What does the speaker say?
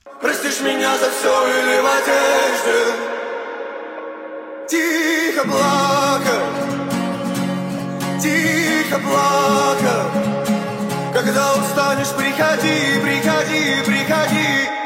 Простишь меня за все или в одежде тихо плакать. Когда устанешь, приходи, приходи, приходи.